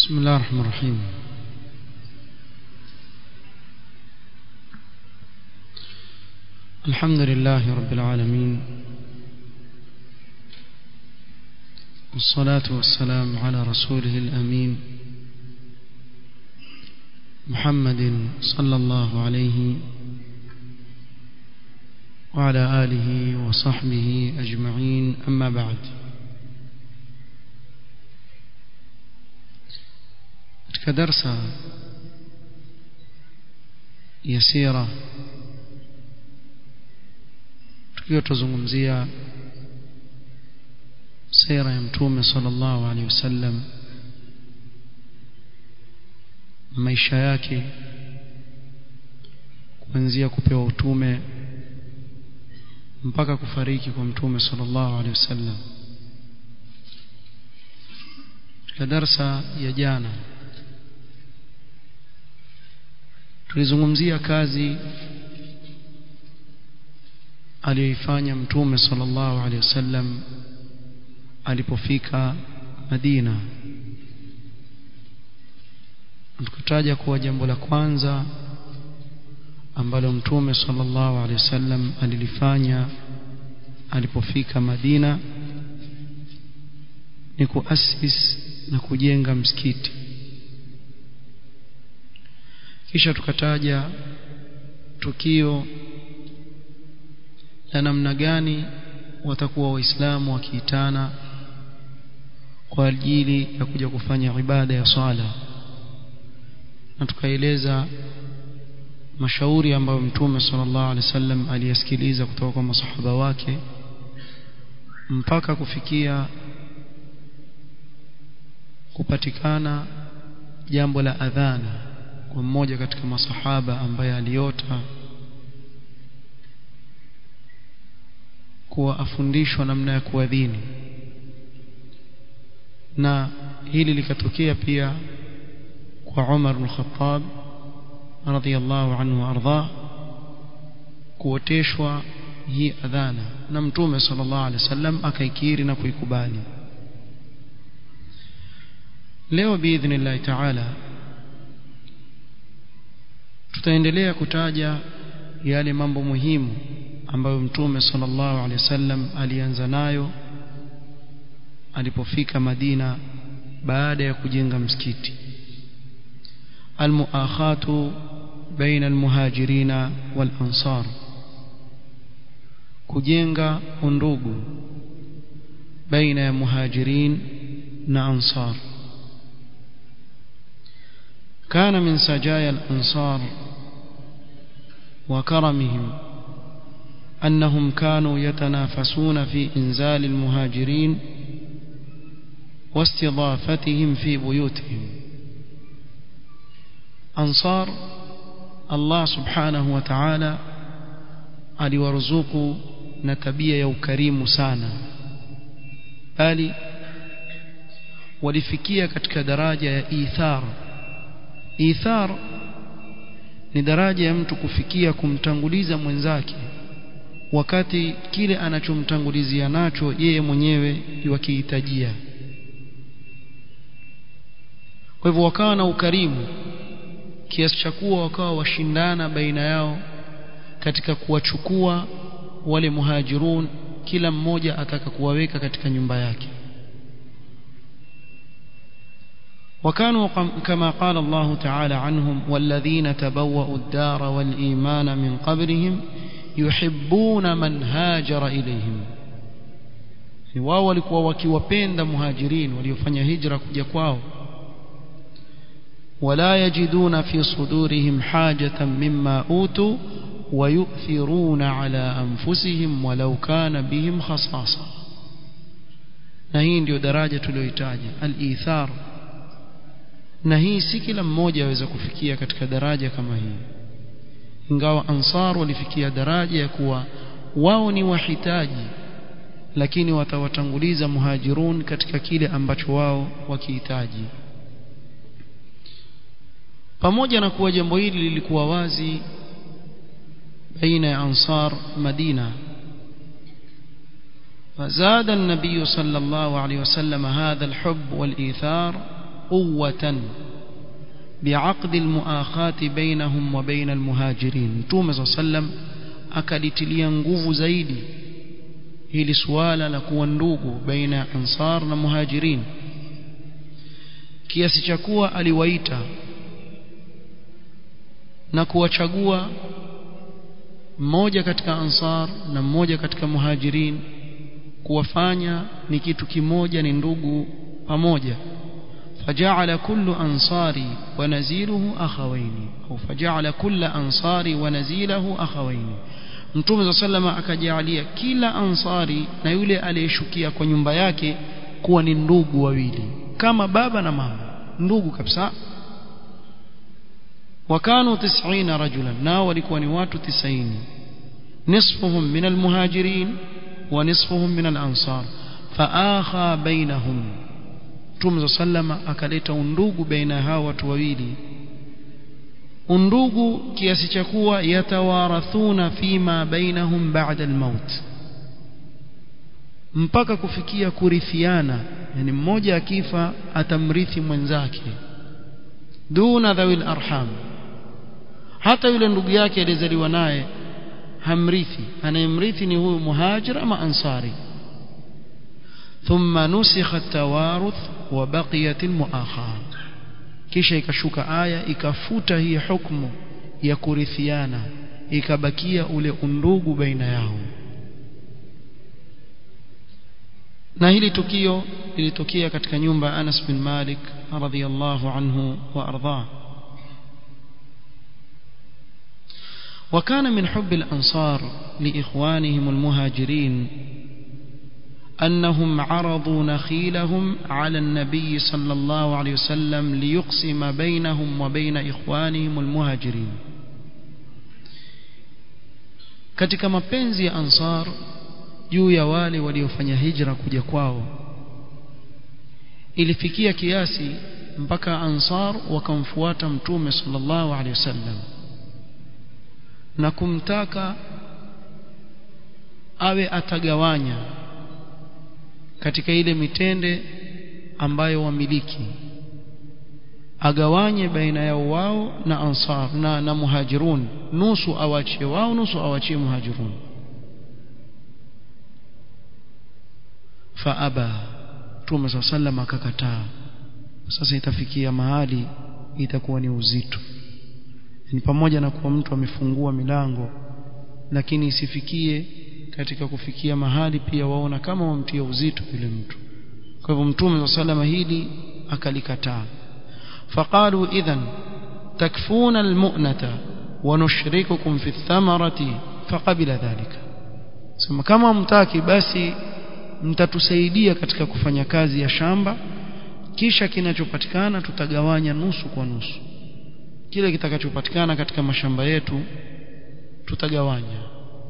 بسم الله الرحمن الرحيم. الحمد لله رب العالمين، والصلاة والسلام على رسوله الأمين محمد صلى الله عليه وعلى آله وصحبه أجمعين، أما بعد. katika darsa ya sira tukiwa tuzungumzia sira ya mtume sallallahu alaihi wasallam, maisha yake kuanzia kupewa utume mpaka kufariki kwa mtume sallallahu alaihi wasallam. Katika darsa ya jana tulizungumzia kazi aliyoifanya mtume sallallahu alaihi wasallam alipofika Madina. Tukataja kuwa jambo la kwanza ambalo mtume sallallahu alaihi wasallam alilifanya alipofika Madina ni kuasisi na kujenga msikiti. Kisha tukataja tukio la namna gani watakuwa waislamu wakiitana kwa ajili ya kuja kufanya ibada ya swala, na tukaeleza mashauri ambayo mtume sallallahu alaihi wasallam aliyasikiliza kutoka kwa masahaba wake mpaka kufikia kupatikana jambo la adhana kwa mmoja katika masahaba ambaye aliota kuwa afundishwa namna ya kuadhini, na hili likatokea pia kwa Umar ibn Khattab radhiyallahu anhu arda, kuoteshwa hii adhana na mtume sallallahu alaihi wasallam akaikiri na kuikubali. Leo biidhnillah ta'ala tutaendelea kutaja yale mambo muhimu ambayo mtume sallallahu alaihi wasallam alianza nayo alipofika Madina baada ya kujenga msikiti. Almuakhatu baina almuhajirina wal ansar, kujenga undugu baina ya muhajirin na ansar. كان من سجايا الأنصار وكرمهم أنهم كانوا يتنافسون في إنزال المهاجرين واستضافتهم في بيوتهم. أنصار الله سبحانه وتعالى aliwaruzuku na tabia ya ukarimu sana, bali walifikia katika daraja ya ithar. Ithar ni daraja ya mtu kufikia kumtanguliza mwenzake wakati kile anachomtangulizia nacho yeye mwenyewe yukihitajia. Kwa hivyo wakawa na ukarimu kiasi cha kuwa wakawa washindana baina yao katika kuwachukua wale muhajirun, kila mmoja ataka kuwaweka katika nyumba yake. وكانوا كما قال الله تعالى عنهم والذين تبوأوا الدار والإيمان من قبلهم يحبون من هاجر إليهم. wao walikuwa wakiwapenda muhajirin waliofanya hijra kuja kwao. ولا يجدون في صدورهم حاجة مما أوتوا ويؤثرون على أنفسهم ولو كان بهم خصاصة. na hii ndio daraja tuliyoitaja al-ithar, na hii si kila mmoja aweza kufikia katika daraja kama hii. Ingawa Ansar walifikia daraja ya kuwa wao ni wahitaji, lakini watawatanguliza muhajirun katika kile ambacho wao wakihitaji. Pamoja na kuwa jambo hili lilikuwa wazi baina ya Ansar Madina, فزاد النبي صلى الله عليه وسلم هذا الحب والإيثار قوة بعقد المؤاخاة بينهم وبين المهاجرين. Mtume صلى الله عليه وسلم akalitilia nguvu zaidi hili swala la kuwa ndugu baina ansar na muhajirin, kiasi cha kuwa aliwaita na kuwachagua mmoja katika ansar na mmoja katika muhajirin, kuwafanya ni kitu kimoja, ni ndugu pamoja. فجعل كل أنصاري ونزيله أخوين أو فجعل كل أنصاري ونزيله أخوين. Mtume صلى الله عليه وسلم akajalia kila ansari na yule aliyeshukia kwa nyumba yake kuwa ni ndugu wawili, kama baba na mama, ndugu kabisa. وكانوا 90 رجلا, nao walikuwa ni watu 90, nisfuhum min almuhajirin wa nisfuhum min alansar. Faakha bainahum, Mtume sallama akaleta undugu baina hao watu wawili, undugu kiasi cha kuwa yatawarathuna fima bainahum ba'da almaut, mpaka kufikia kurithiana, yani mmoja akifa atamrithi mwenzake, duna dhawil arham. Hata yule ndugu yake aliyezaliwa naye hamrithi, anayemrithi ni huyu muhajir ama ansari. thumma nusikha at-tawaruth wa baqiyat al-mu'akha, kisha ikashuka aya ikafuta hii hukumu ya kurithiana, ikabakia ule undugu baina yao. Na hili tukio lilitokea katika nyumba ya Anas bin Malik radhiyallahu anhu wa ardhah. وكان من حب الأنصار لإخوانهم المهاجرين أنهم عرضوا نخيلهم على النبي صلى الله عليه وسلم ليقسم بينهم وبين إخوانهم المهاجرين. katika mapenzi ya Ansar juu ya wale waliofanya hijra kuja kwao, ilifikia kiasi mpaka Ansar wakamfuata Mtume sallallahu alaihi wasallam na kumtaka awe atagawanya katika ile mitende ambayo wamiliki, agawanye baina yao wao na Ansar na muhajirun, nusu awachie wao, nusu awachie muhajirun. Faaba, Mtume sallallahu alaihi wasallam akakataa. Sasa itafikia mahali itakuwa ni uzito, ni pamoja na kuwa mtu amefungua milango, lakini isifikie katika kufikia mahali pia waona kama wamtia uzito yule mtu. Kwa hivyo Mtume sallallahu alaihi wasallam hili akalikataa. Faqalu idhan takfuna almu'nata wa nushrikukum fi thamarati, faqabila dhalika. Sema kama mtaki basi mtatusaidia katika kufanya kazi ya shamba, kisha kinachopatikana tutagawanya nusu kwa nusu, kile kitakachopatikana katika mashamba yetu tutagawanya.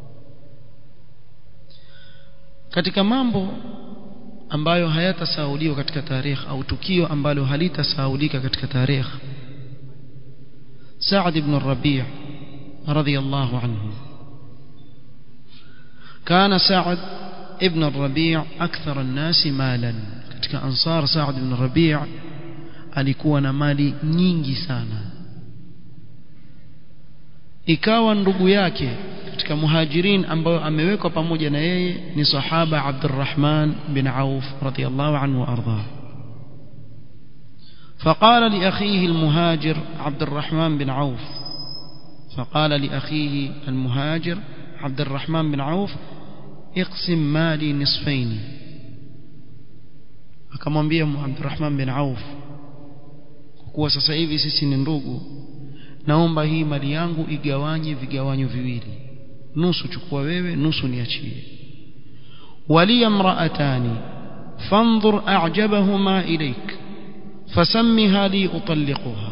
Katika mambo ambayo hayatasahauliwa katika tarikh, au tukio ambalo halitasahaulika katika tarikh, Sa'd ibn Rabi' radhiyallahu anhu. Kana Sa'd ibn Rabi' akthar an-nas malan. Katika Ansar Sa'd ibn Rabi' alikuwa na mali nyingi sana. Ikawa ndugu yake katika muhajirin ambayo amewekwa pamoja na yeye ni sahaba Abdurrahman bin Auf radhiyallahu anhu arda. فقال لأخيه المهاجر عبد الرحمن بن عوف فقال لأخيه المهاجر عبد الرحمن بن عوف اقسم مالي نصفين. akamwambia Abdurrahman bin Auf, kwa kuwa sasa hivi sisi ni ndugu, naomba hii mali yangu igawanye vigawanyo viwili, nusu chukua wewe, nusu niachie. wali imra'atani fanzur a'jabahuma ilayk fasammiha li utalliquha.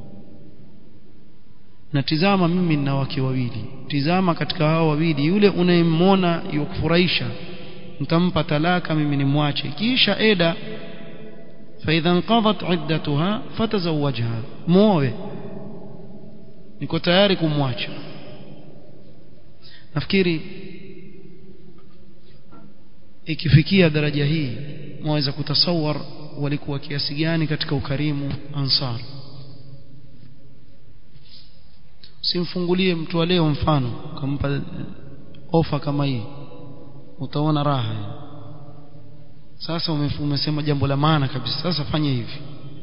na tizama mimi nina wake wawili, tizama katika hao wawili yule unayemwona yukufurahisha mtampa talaka, mimi nimwache, kisha eda fa idha inqadat iddatuha fatazawwajha, muoe, niko tayari kumwacha. Nafikiri ikifikia daraja hii mwaweza kutasawar walikuwa kiasi gani katika ukarimu Ansar. Simfungulie mtu wa leo mfano kampa ofa kama hii, utaona raha. Sasa umesema jambo la maana kabisa, sasa fanya hivi,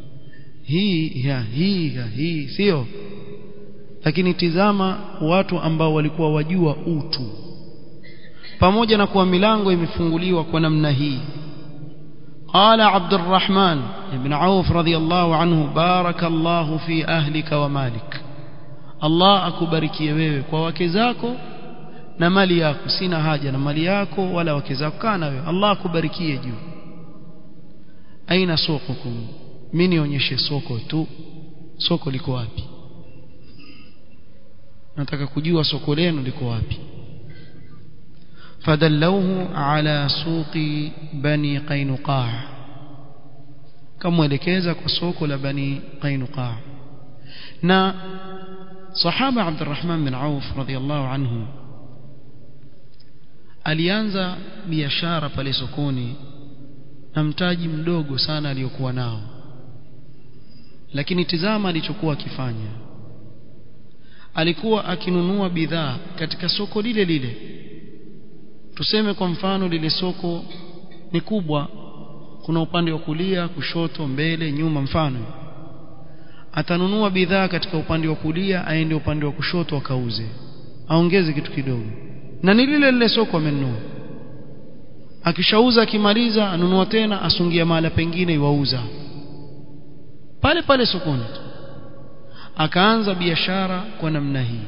hii sio. Lakini tizama watu ambao walikuwa wajua utu, pamoja na kuwa milango imefunguliwa kwa namna hii. Qala Abdurrahman ibn Auf radhiyallahu anhu, barakallahu fi ahlika wa malik, Allah akubarikie wewe kwa wake zako na mali yako. Sina haja na mali yako wala wake zako, kana wewe, Allah akubarikie juu. Aina sokokum, mimi nionyeshe soko tu. Soko liko wapi? nataka kujua soko lenu liko wapi. fadalluhu ala suqi bani Qainuqa, kamwelekeza kwa soko la bani Qainuqa. Na sahaba Abdurrahman bin Auf radhiyallahu anhu alianza biashara pale sokoni na mtaji mdogo sana aliyokuwa nao, lakini tizama alichokuwa akifanya. Alikuwa akinunua bidhaa katika soko lile lile. Tuseme kwa mfano lile soko ni kubwa, kuna upande wa kulia, kushoto, mbele, nyuma mfano. Atanunua bidhaa katika upande wa kulia, aende upande wa kushoto akauze, aongeze kitu kidogo, na ni lile lile soko amenunua. Akishauza akimaliza anunua tena, asungia mahali pengine iwauza pale pale sokoni. Akaanza biashara kwa namna hii.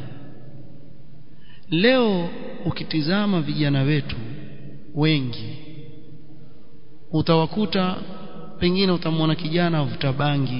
Leo ukitizama vijana wetu wengi, utawakuta pengine utamwona kijana avuta bangi,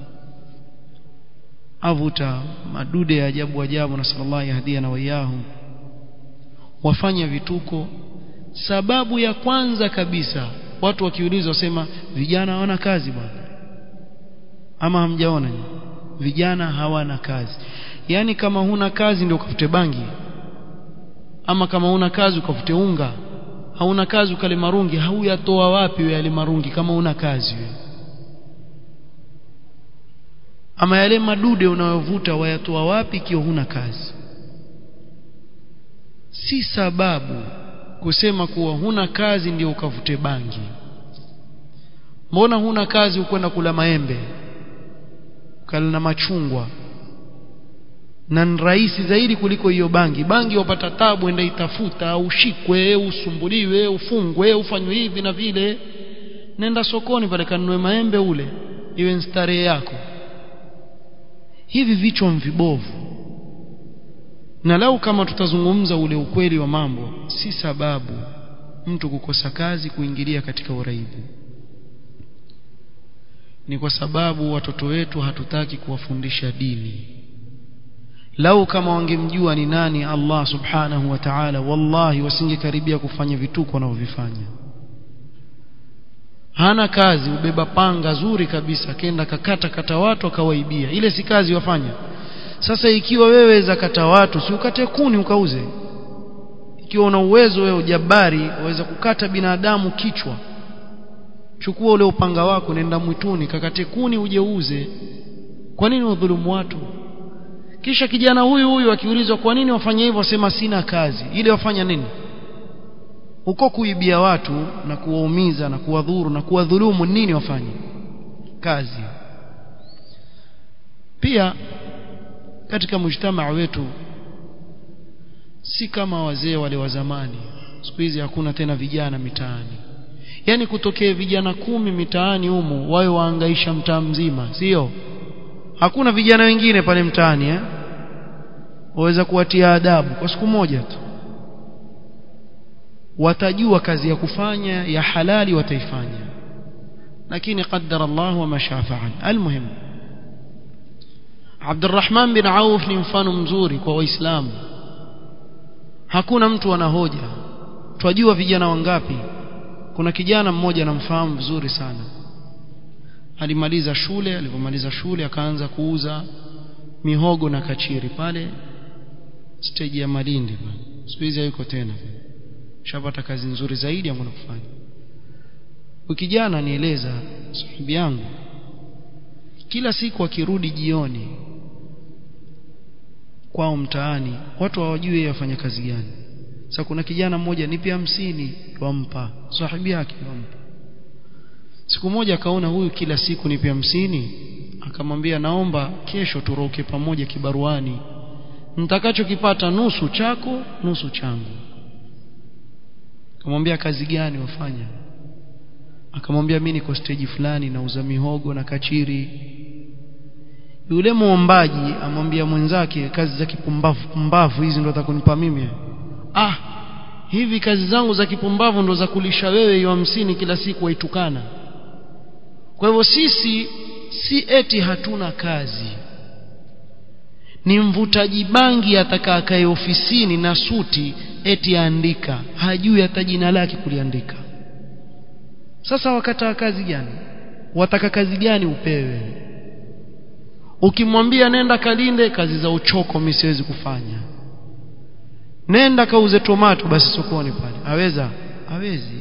avuta madude ya ajabu ajabu, na sallallahu yahdiana wa iyahum, wafanya vituko. Sababu ya kwanza kabisa, watu wakiulizwa wasema vijana hawana kazi bwana. Ama hamjaona vijana hawana kazi? Yani kama huna kazi ndio ukafute bangi, ama kama huna kazi ukafute unga, hauna kazi ukale marungi. Hauyatoa wapi wewe yale marungi kama huna kazi wewe? Ama yale madude unayovuta wayatoa wapi ikiwa huna kazi? Si sababu kusema kuwa huna kazi ndio ukavute bangi. Mbona huna kazi ukwenda kula maembe, kala na machungwa, na ni rahisi zaidi kuliko hiyo bangi? Bangi wapata tabu, enda itafuta, ushikwe, usumbuliwe, ufungwe, ufanywe hivi na vile. Nenda sokoni pale kanunue maembe ule, iwe starehe yako. Hivi vichwa vibovu. Na lau kama tutazungumza ule ukweli wa mambo, si sababu mtu kukosa kazi kuingilia katika uraibu. Ni kwa sababu watoto wetu hatutaki kuwafundisha dini. Lau kama wangemjua ni nani Allah subhanahu wa ta'ala, wallahi wasingekaribia kufanya vituko wanavyofanya. Hana kazi, ubeba panga zuri kabisa, kenda kata watu akawaibia. Ile si kazi wafanya. Sasa ikiwa wewe za kata watu, si ukate kuni ukauze? Ikiwa una uwezo wewe ujabari, waweza kukata binadamu kichwa, chukua ule upanga wako, nenda mwituni kakate kuni uje uuze. Kwa nini udhulumu watu? Kisha kijana huyu akiulizwa kwa nini wafanya hivyo, wasema sina kazi. Ile wafanya nini? Uko kuibia watu na kuwaumiza na kuwadhuru na kuwadhulumu. Nini wafanye? Kazi. Pia katika mujtamaa wetu si kama wazee wale wa zamani. Siku hizi hakuna tena vijana mitaani. Yani kutokea vijana 10 mitaani humo, wao waangaisha mtaa mzima, sio? Hakuna vijana wengine pale mtaani waweza kuwatia adabu kwa siku moja tu. Watajua kazi ya kufanya ya halali wataifanya, lakini qaddara Allah wa ma shaa fa'al. Almuhim, Abdurrahman bin Auf ni mfano mzuri kwa Waislamu. Hakuna mtu ana hoja. Twajua vijana wangapi. Kuna kijana mmoja namfahamu vizuri sana. Alimaliza shule, alipomaliza shule akaanza kuuza mihogo na kachiri pale stage ya Malindi pale. Siku hizi yuko tena. Shapata kazi nzuri zaidi ambayo kufanya. Ukijana nieleza sahibi yangu kila siku akirudi jioni kwao mtaani watu hawajui yeye afanya kazi gani. Sasa kuna kijana mmoja nipe 50 wampa sahibi yake wampa. Siku moja akaona huyu kila siku nipe 50, akamwambia naomba kesho turoke pamoja kibaruani, nitakachokipata nusu chako nusu changu. Akamwambia kazi gani wafanya? Akamwambia mimi niko stage fulani nauza mihogo na kachiri. Yule muombaji amwambia mwenzake kazi za kipumbavu hizi ndo atakunipa mimi. Hivi kazi zangu za kipumbavu ndo za kulisha wewe hiyo 50 kila siku waitukana. Kwa hivyo sisi si eti hatuna kazi. Ni mvutaji bangi atakakae ofisini na suti eti andika, hajui hata jina lake kuliandika. Sasa wakata kazi gani? Wataka kazi gani upewe? Ukimwambia nenda kalinde kazi za uchoko mimi siwezi kufanya. Nenda kauze tomato basi sokoni pale. Aweza? Hawezi.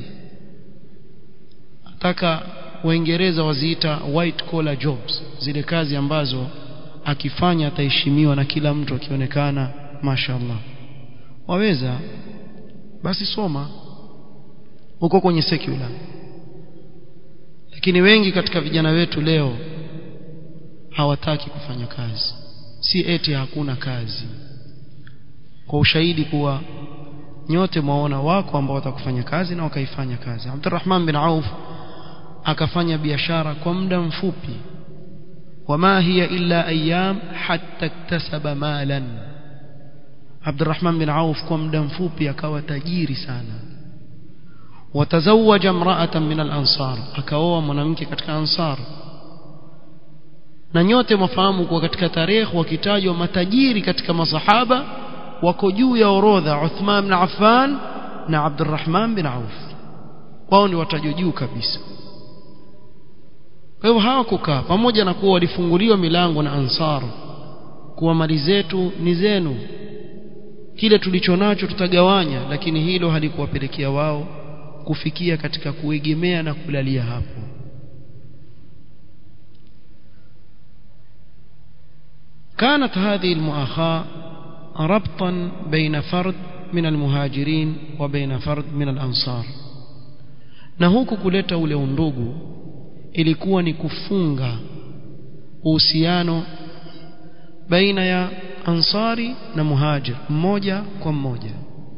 Ataka Waingereza waziita white collar jobs, zile kazi ambazo akifanya ataheshimiwa na kila mtu akionekana mashaallah. Waweza? Basi soma uko kwenye secular. Lakini wengi katika vijana wetu leo hawataki kufanya kazi. Si eti hakuna kazi. Kwa ushahidi kuwa nyote mwaona wako ambao watakufanya kazi na wakaifanya kazi. Abdurrahman bin Auf akafanya biashara kwa muda mfupi. Wama hiya illa ayyam hatta iktasaba malan. Abdurrahman bin Auf kwa muda mfupi akawa tajiri sana. Watazawaja imra'atan min al-ansar, akaoa mwanamke katika ansar. Na nyote mfahamu kwa katika tarehe wakitajwa matajiri katika masahaba wako juu ya orodha Uthman bin Affan na Abdurrahman bin Auf. Wao ni watajwa juu kabisa. Kwa hivyo hawakukaa, pamoja na kuwa walifunguliwa milango na ansar kuwa mali zetu ni zenu, kile tulichonacho tutagawanya, lakini hilo halikuwapelekea wao kufikia katika kuegemea na kulalia hapo. كانت هذه المؤاخاة ربطا بين فرد من المهاجرين وبين فرد من الأنصار. na huku kuleta ule undugu ilikuwa ni kufunga uhusiano baina ya ansari na muhajir mmoja kwa mmoja.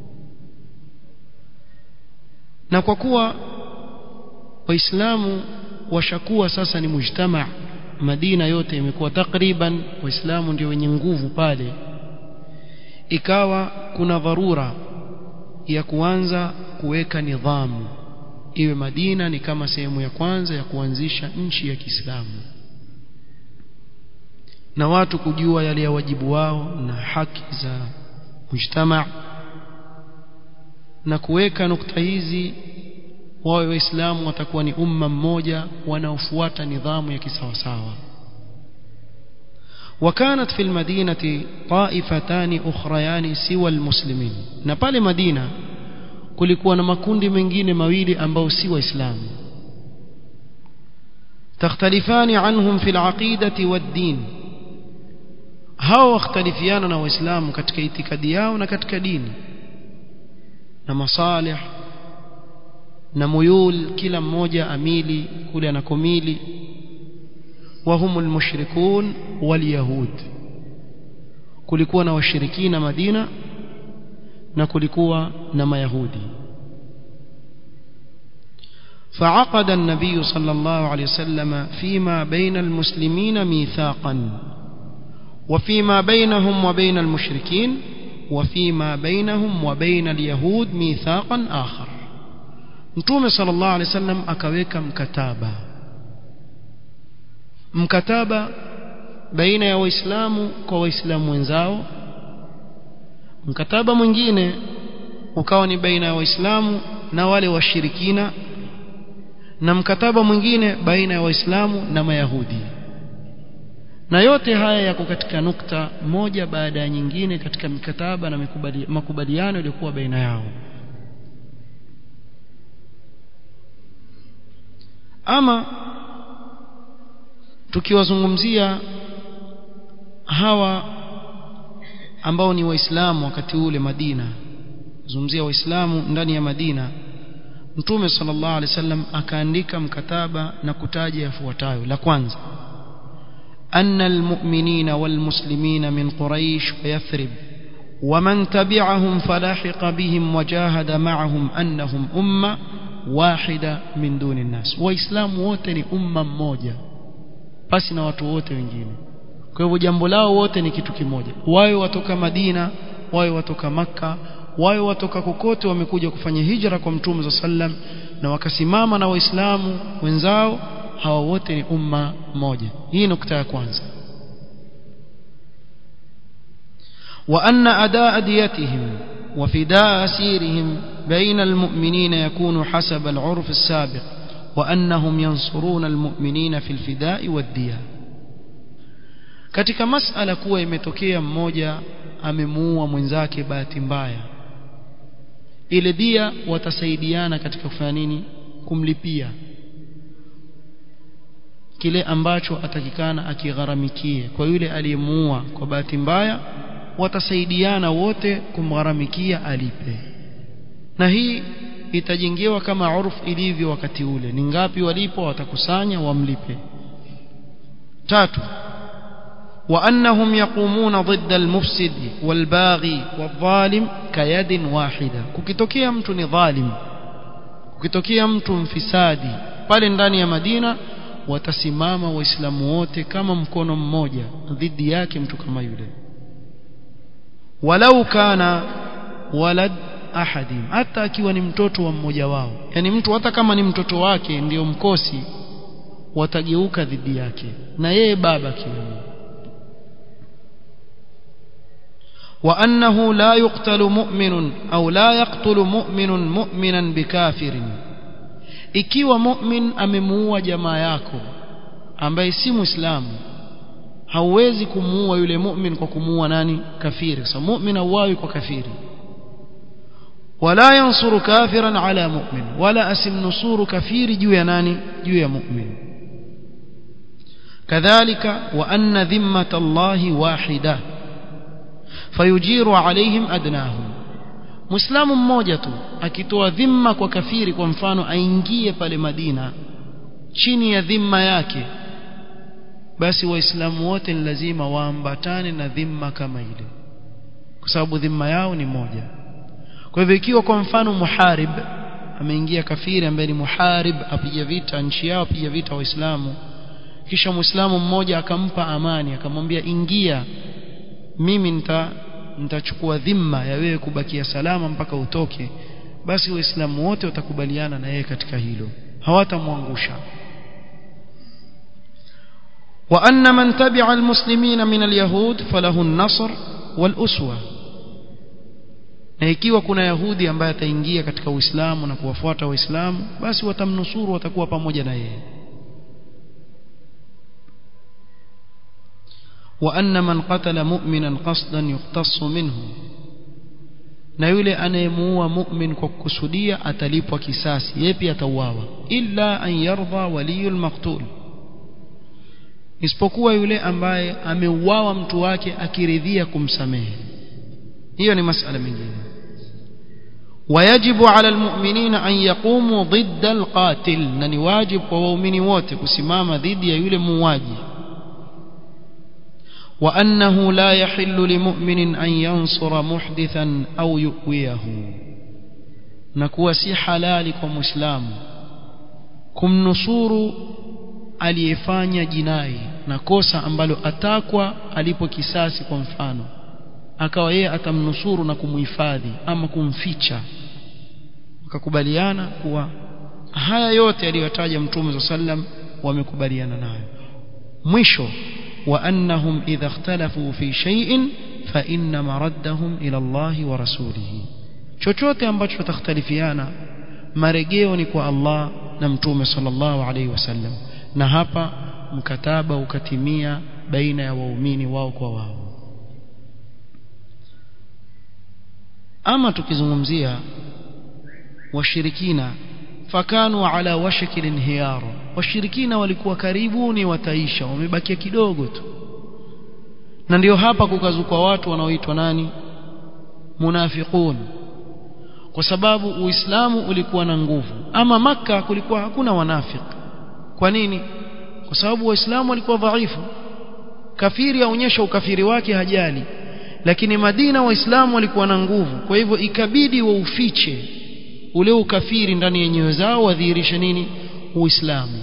Na kwa kuwa waislamu washakuwa sasa ni mujtama, Madina yote imekuwa takriban waislamu ndio wenye nguvu pale, ikawa kuna dharura ya kuanza kuweka nidhamu, iwe Madina ni kama sehemu ya kwanza ya kuanzisha nchi ya Kiislamu, na watu kujua yale ya wajibu wao na haki za mujtama, na kuweka nukta hizi wawe waislamu watakuwa ni umma mmoja wanaofuata nidhamu ya kisawasawa. وكانت في المدينة طائفتان أخريان سوى المسلمين. na pale Madina kulikuwa na makundi mengine mawili ambao si waislamu. تختلفان عنهم في العقيدة والدين. hao wakhtalifiana na waislamu katika itikadi yao na katika dini na masalih na muyul, kila mmoja amili kule anakomili. wahumul mushrikun wal yahud. kulikuwa na washirikina Madina na kulikuwa na mayahudi. فعقد النبي صلى الله عليه وسلم فيما بين المسلمين ميثاقا وفيما بينهم وبين المشركين وفيما بينهم وبين اليهود ميثاقا آخر. Mtume sallallahu alaihi wasallam akaweka mkataba baina ya waislamu kwa waislamu wenzao. Mkataba mwingine ukawa ni baina ya waislamu na wale washirikina, na mkataba mwingine baina ya waislamu na mayahudi. Na yote haya yako katika nukta moja baada ya nyingine katika mikataba na makubaliano yaliokuwa baina yao. ama tukiwazungumzia hawa ambao ni waislamu wakati ule Madina, zungumzia waislamu ndani ya Madina, Mtume sallallahu alaihi wasallam akaandika mkataba na kutaja yafuatayo. La kwanza, anna almu'minina walmuslimina min Quraysh wa Yathrib ومن تبعهم فلاحق بهم وجاهد معهم أنهم أمة واحدة من دون الناس. وإسلام wote ni umma mmoja basi na watu wote wengine. Kwa hivyo jambo lao wote ni kitu kimoja, wao watoka Madina, wao watoka Makka, wao watoka kokote wamekuja kufanya hijra kwa Mtume sallam na wakasimama na waislamu wenzao, hawa wote ni umma mmoja. Hii nukta ya kwanza. وأن أداء ديتهم وفداء أسيرهم بين المؤمنين يكون حسب العرف السابق وأنهم ينصرون المؤمنين في الفداء والدية. katika masala kuwa imetokea mmoja amemuua mwenzake bahati mbaya, ile dia watasaidiana katika kufanya nini? Kumlipia kile ambacho atakikana akigharamikie kwa yule aliyemuua kwa bahati mbaya, watasaidiana wote kumgharamikia alipe. Na hii itajengewa kama urfu ilivyo wakati ule, ni ngapi walipo watakusanya wamlipe. tatu, wa annahum yaqumuna ضد المفسد والباغي والظالم كيد واحدة. kukitokea mtu ni dhalim, kukitokea mtu mfisadi pale ndani ya Madina, watasimama waislamu wote kama mkono mmoja dhidi yake mtu kama yule. walau kana walad ahadin, hata akiwa ni mtoto wa mmoja wao, yani mtu hata kama ni mtoto wake ndio mkosi, watageuka dhidi yake na yeye baba kiwemo. wa annahu la yuqtalu mu'minun au la yaqtulu mu'minun mu'minan bikafirin, ikiwa mu'min amemuua jamaa yako ambaye si muislamu, hauwezi kumuua yule mu'min kwa kumuua nani? Kafiri. So mu'min auawi kwa kafiri. wala yansuru kafiran ala mu'min, wala asimnusuru kafiri juu ya nani? Juu ya mu'min. kadhalika wa anna dhimmata Allahi wahida fayujiru alayhim adnahum. Muislamu mmoja tu akitoa dhimma kwa kafiri, kwa mfano aingie pale Madina chini ya dhimma yake, basi waislamu wote ni lazima waambatane na dhimma kama ile, kwa sababu dhimma yao ni moja. Kwa hivyo ikiwa kwa mfano muharib ameingia kafiri ambaye ni muharib, apiga vita nchi yao, apiga vita waislamu, kisha muislamu mmoja akampa amani, akamwambia ingia, mimi nitachukua dhimma ya wewe kubakia salama mpaka utoke, basi waislamu wote watakubaliana na yeye katika hilo, hawatamwangusha. وأن من تبع المسلمين من اليهود فله النصر والأسوة. na ikiwa kuna yahudi ambaye ataingia katika Uislamu na kuwafuata waislamu, basi watamnusuru, watakuwa pamoja na yeye. وأن من قتل مؤمنا قصدا يقتص منه, na yule anayemuua mu'min kwa kukusudia atalipwa kisasi, yeye pia atauawa. illa an yarda waliyul maqtul, isipokuwa yule ambaye ameuawa mtu wake akiridhia kumsamehe, hiyo ni masala mengine. wayajibu ala almu'minina an yaqumu dhidda alqatil, na ni wajibu kwa waumini wote kusimama dhidi ya yule muuaji. wa annahu la yahillu limu'minin an yansura muhdithan au yuwiyahu, na kuwa si halali kwa muislamu kumnusuru aliyefanya jinai na kosa ambalo atakwa alipo kisasi, kwa mfano akawa yeye atamnusuru na kumuhifadhi ama kumficha, wakakubaliana kuwa haya yote aliyotaja Mtume sallam wamekubaliana nayo. mwisho, wa annahum idha ikhtalafu fi shay'in fa inna maraddahum ila Allahi wa rasulihi, chochote ambacho watakhtalifiana marejeo ni kwa Allah na Mtume sallallahu alayhi wasallam. na hapa mkataba ukatimia baina ya waumini wao kwa wao. Ama tukizungumzia washirikina fakanu ala washkil inhiyar, washirikina walikuwa karibuni wataisha, wamebakia kidogo tu. Na ndio hapa kukazuka watu wanaoitwa nani? Munafiqun, kwa sababu Uislamu ulikuwa na nguvu. Ama Makka kulikuwa hakuna wanafiki. Kwa nini? Kwa sababu Waislamu walikuwa dhaifu. Kafiri aonyesha ukafiri wake hajali, lakini Madina Waislamu walikuwa na nguvu. Kwa hivyo ikabidi waufiche ule ukafiri ndani ya nyoyo zao, wadhihirishe nini? Uislamu.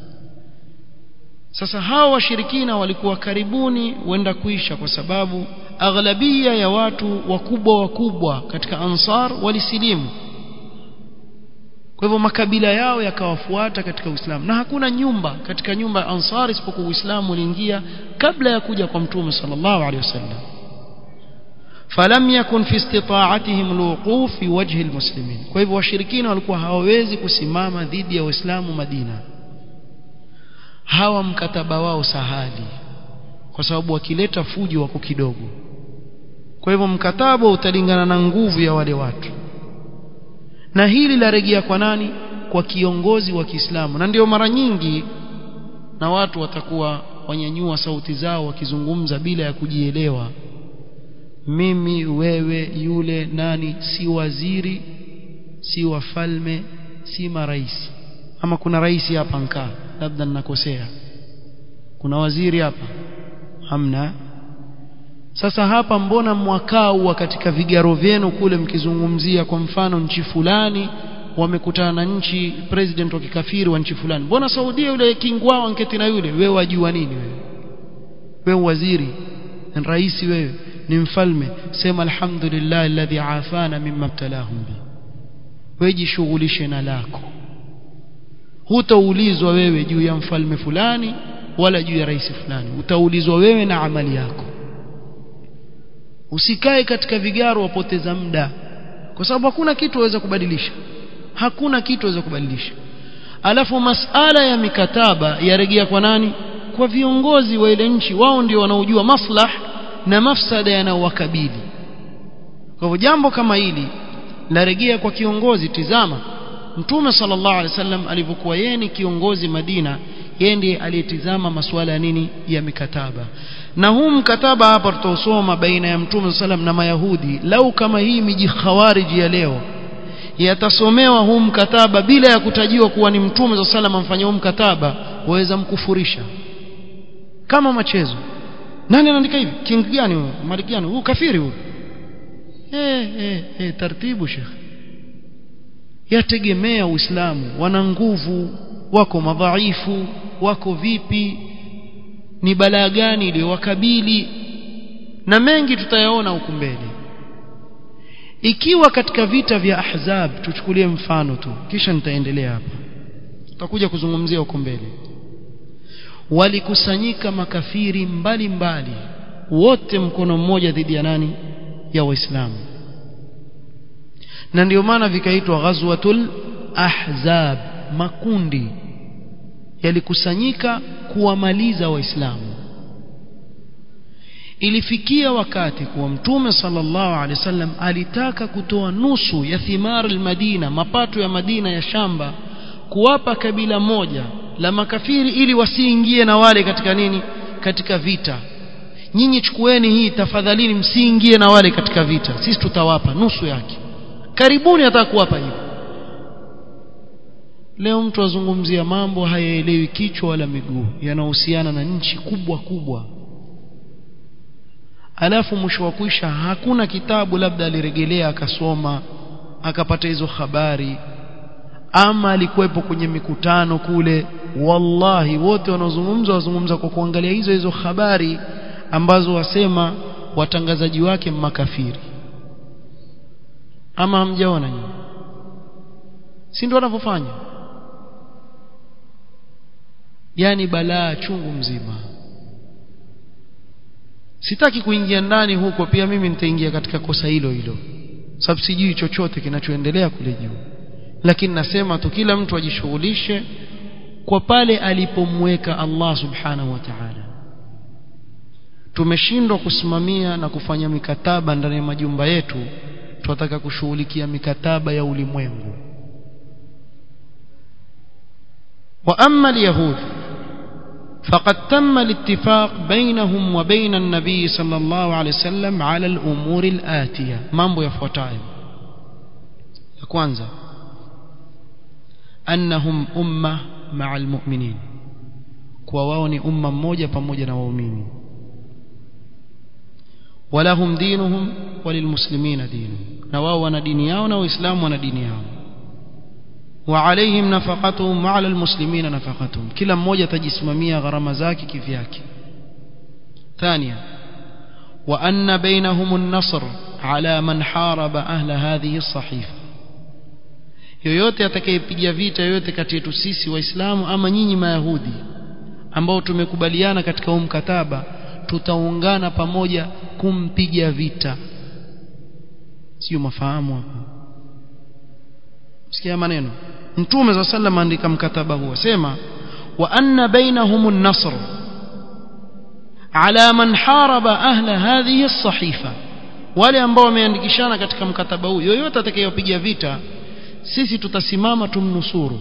Sasa hawa washirikina walikuwa karibuni wenda kuisha, kwa sababu aghlabia ya watu wakubwa katika Ansar walisilimu. Kwa hivyo makabila yao yakawafuata katika Uislamu, na hakuna nyumba katika nyumba ya Ansar isipokuwa Uislamu uliingia kabla ya kuja kwa Mtume sallallahu alaihi wasallam. falam yakun fi istita'atihim alwuquf fi wajhi almuslimin. Kwa hivyo washirikina walikuwa hawawezi kusimama dhidi ya Waislamu Madina. Hawa mkataba wao sahali, kwa sababu wakileta fujo wako kidogo. Kwa hivyo mkataba utalingana na nguvu ya wale watu. Na hili la rejea kwa nani? Kwa kiongozi wa Kiislamu. Na ndio mara nyingi na watu watakuwa wanyanyua sauti zao wakizungumza bila ya kujielewa. Mimi, wewe, yule, nani, si waziri, si wafalme, si marais. Ama kuna rais hapa nkaa, labda ninakosea. Kuna waziri hapa? Hamna. Sasa hapa mbona mwakao katika vigaro vyenu kule mkizungumzia kwa mfano nchi fulani wamekutana na nchi president wa kikafiri wa nchi fulani, mbona Saudia yule king wao anketi na yule? Wewe wajua nini wewe? Wewe waziri, ni rais, wewe ni mfalme, sema alhamdulillah alladhi afana mimma ibtalahum bi. Wewe jishughulishe na lako. Hutaulizwa wewe juu ya mfalme fulani wala juu ya rais fulani, utaulizwa wewe na amali yako. Usikae katika vigaro wapoteza muda, kwa sababu hakuna kitu waweza kubadilisha. Hakuna kitu waweza kubadilisha. Alafu masala ya mikataba yarejea kwa nani? Kwa viongozi wa ile nchi. Wao ndio wanaojua maslah na mafsada yanayowakabili. Kwa hivyo jambo kama hili larejea kwa kiongozi. Tizama Mtume sallallahu alaihi wasallam alipokuwa yeye ni kiongozi Madina, yeye ndiye aliyetizama masuala ya nini? Ya mikataba. Na huu mkataba hapa tutasoma baina ya Mtume sallam na Mayahudi. Lau kama hii miji khawariji ya leo yatasomewa huu mkataba bila ya kutajiwa kuwa ni Mtume sallam amfanyia huu mkataba, waweza mkufurisha kama machezo. Nani anaandika hivi? King gani huyo? Malik gani? Huyu kafiri huyu. Taratibu Sheikh. Yategemea Uislamu. Wana nguvu, wako madhaifu, wako vipi, ni balaa gani ile wakabili, na mengi tutayaona huko mbele. Ikiwa katika vita vya Ahzab, tuchukulie mfano tu kisha nitaendelea hapa, tutakuja kuzungumzia huko mbele. Walikusanyika makafiri mbalimbali, wote mkono mmoja dhidi ya nani? Ya Waislamu. Na ndio maana vikaitwa Ghazwatul Ahzab. Makundi yalikusanyika kuwamaliza Waislamu. Ilifikia wakati kuwa Mtume sallallahu alaihi wasallam alitaka kutoa nusu ya thimar al-Madina, mapato ya Madina ya shamba, kuwapa kabila moja la makafiri ili wasiingie na wale katika nini? Katika vita. Nyinyi chukueni hii tafadhalini, msiingie na wale katika vita, sisi tutawapa nusu yake. Karibuni atakuwapa hivi. Leo mtu azungumzia mambo hayaelewi kichwa wala miguu, yanahusiana na nchi kubwa kubwa. Alafu mwisho wa kuisha hakuna kitabu labda alirejelea akasoma akapata hizo habari, ama alikuwepo kwenye mikutano kule. Wallahi wote wazungumza kwa kuangalia hizo habari ambazo wasema watangazaji wake makafiri. Ama hamjaona nyinyi? Si ndio wanavyofanya? Yani balaa chungu mzima. Sitaki kuingia ndani huko, pia mimi nitaingia katika kosa hilo sababu sijui chochote kinachoendelea kule juu. Lakini nasema tu kila mtu ajishughulishe kwa pale alipomweka Allah subhanahu wa ta'ala. Tumeshindwa kusimamia na kufanya mikataba ndani ya majumba yetu, tunataka kushughulikia mikataba ya ulimwengu. وأما اليهود فقد تم الاتفاق بينهم وبين النبي صلى الله عليه وسلم على الأمور الآتية mambo yafuatayo ya kwanza أنهم أمة مع المؤمنين kwa wao ni umma mmoja pamoja na waumini ولهم دينهم وللمسلمين دينهم na wao wana dini yao na waislamu wana dini yao وعليهم نفقتهم وعلى المسلمين نفقتهم kila mmoja atajisimamia gharama zake kivyake ثانيا وأن بينهم النصر على من حارب أهل هذه الصحيفة yoyote atakayepiga vita yoyote kati yetu sisi waislamu ama nyinyi mayahudi ambao tumekubaliana katika huu mkataba tutaungana pamoja kumpiga vita sio mafahamu hapa sikia maneno mtume za sallam andika mkataba huo sema wa anna bainahum an-nasr ala man haraba ahla hadhihi as-sahifa wale ambao wameandikishana katika mkataba huu yoyote atakayepiga vita sisi tutasimama tumnusuru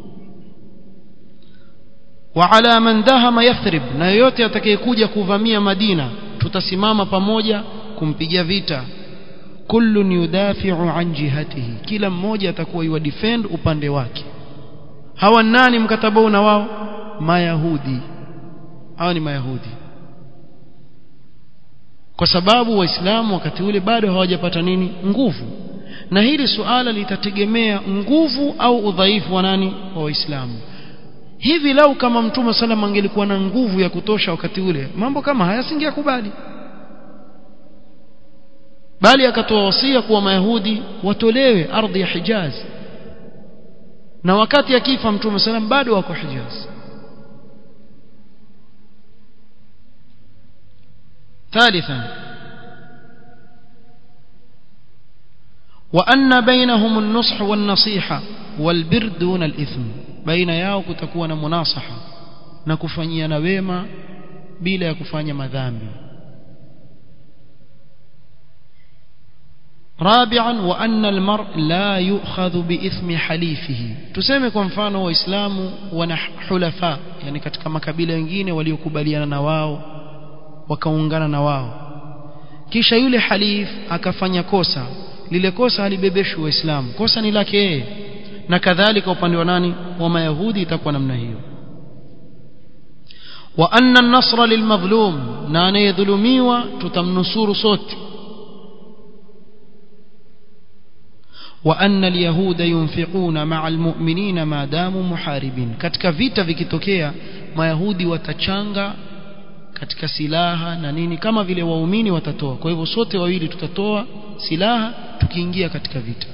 wa ala man dahama Yathrib na yoyote atakayekuja kuvamia Madina tutasimama pamoja kumpiga vita kullun yudafi'u an jihatihi kila mmoja atakuwa yu defend upande wake hawa nani mkataba na wao mayahudi hawa ni mayahudi kwa sababu waislamu wakati ule bado hawajapata nini nguvu na hili suala litategemea nguvu au udhaifu wa nani wa waislamu hivi lau kama mtume sallam angelikuwa na nguvu ya kutosha wakati ule mambo kama haya singekubali bali akatoa wasia kwa mayahudi watolewe ardhi ya Hijaz na wakati akifa mtume sallam bado wako Hijaz ثالثا وأن بينهم النصح والنصيحة والبر دون الإثم بين yao kutakuwa na munasaha na kufanyiana wema bila ya kufanya madhambi رابعا وأن المرء لا يؤخذ بإثم حليفه tuseme kwa mfano waislamu wana hulafa yani katika makabila mengine waliokubaliana na wao wakaungana na wao kisha yule halif akafanya kosa lile kosa halibebeshwi waislamu kosa ni lake yeye na kadhalika upande wa nani wa mayahudi itakuwa namna hiyo wa anna an-nasra lilmadhlum na anayedhulumiwa tutamnusuru sote wa anna al-yahuda yunfiquna ma'a al-mu'minina ma damu muharibin katika vita vikitokea mayahudi watachanga katika silaha na nini kama vile waumini watatoa kwa hivyo sote wawili tutatoa silaha tukiingia katika vita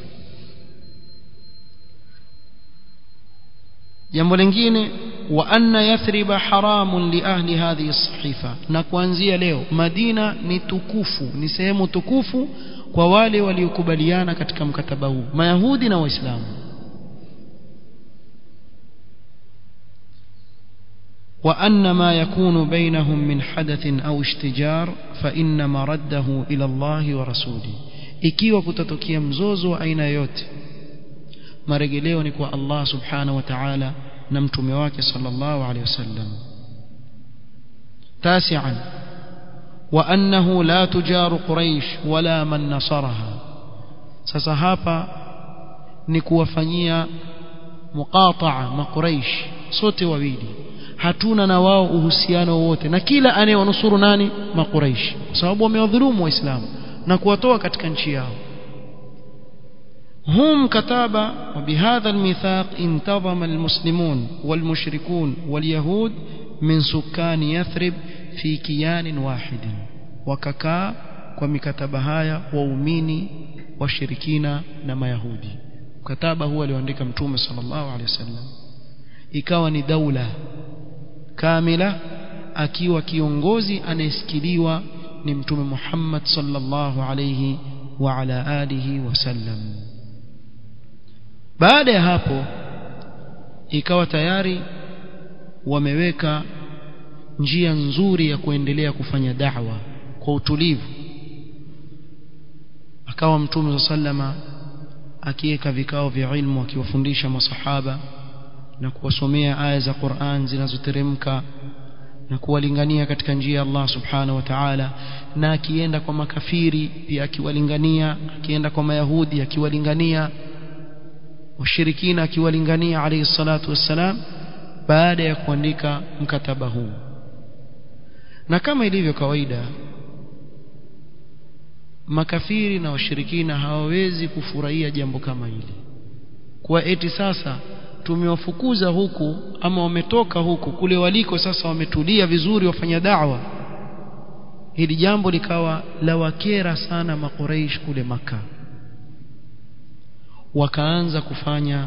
jambo lingine wa anna yathriba haramun li ahli hadhihi as-sahifa na kuanzia leo Madina ni tukufu ni sehemu tukufu kwa wale waliokubaliana katika mkataba huu mayahudi na waislamu وأن ما يكون بينهم من حدث أو اشتجار فإن مرده إلى الله ورسوله ikiwa kutatokea mzozo wa aina yote marejeleo ni kwa Allah subhanahu wa ta'ala na mtume wake sallallahu alayhi wasallam tasi'an wa annahu la tujaru quraish wala man nasaraha sasa hapa ni kuwafanyia muqata'a maquraish sote wawili hatuna na wao uhusiano wote na kila anayewanusuru nani maquraish kwa sababu wamewadhulumu waislamu na kuwatoa katika nchi yao هم كتابة وبهذا الميثاق انتظم المسلمون والمشركون واليهود من سكان يثرب في كيان واحد وككا ومكتبة هاي وأميني وشركين نما يهودي كتابة هو ليوانديك متوم صلى الله عليه وسلم ikawa ni daula kamila akiwa kiongozi anayesikiliwa ni mtume Muhammad sallallahu alayhi wa ala alihi wasallam baada ya hapo ikawa tayari wameweka njia nzuri ya kuendelea kufanya da'wa kwa utulivu akawa mtume sallama akiweka vikao vya ilmu akiwafundisha masahaba na kuwasomea aya za Qur'an zinazoteremka na kuwalingania katika njia ya Allah subhanahu wa ta'ala, na akienda kwa makafiri pia akiwalingania, akienda kwa mayahudi akiwalingania, washirikina akiwalingania alayhi salatu wassalam, baada ya kuandika mkataba huu. Na kama ilivyo kawaida, makafiri na washirikina hawawezi kufurahia jambo kama hili, kwa eti sasa tumewafukuza huku ama wametoka huku, kule waliko sasa wametulia vizuri wafanya da'wa. Hili jambo likawa la wakera sana makuraish kule Makkah, wakaanza kufanya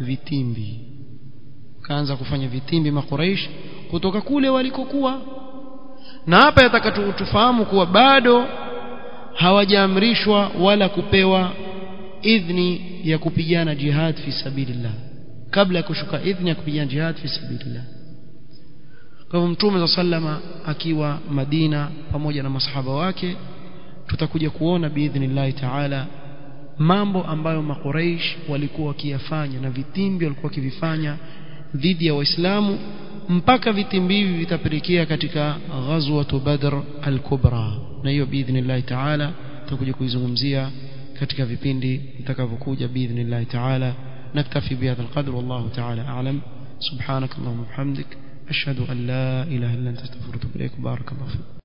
vitimbi makuraish kutoka kule walikokuwa. Na hapa yataka tufahamu kuwa bado hawajaamrishwa wala kupewa idhni ya kupigana jihad fi sabilillah, kabla ya kushuka idhni ya kupigana jihad fi sabilillah. Kwa hivyo Mtume sallama akiwa Madina pamoja na masahaba wake, tutakuja kuona biidhnillah ta'ala mambo ambayo makuraish walikuwa wakiyafanya na vitimbi walikuwa wakivifanya dhidi ya Waislamu, mpaka vitimbi hivi vitapelekea katika ghazwatu Badr al-Kubra. Na hiyo biidhnillah ta'ala tutakuja kuizungumzia katika vipindi vitakavyokuja biidhnillah ta'ala. naktafi bihadha alqadr, wallahu ta'ala a'lam. subhanakallahumma wa bihamdik ashhadu an la ilaha illa anta astaghfiruka wa atubu ilaik. barakallahu fik.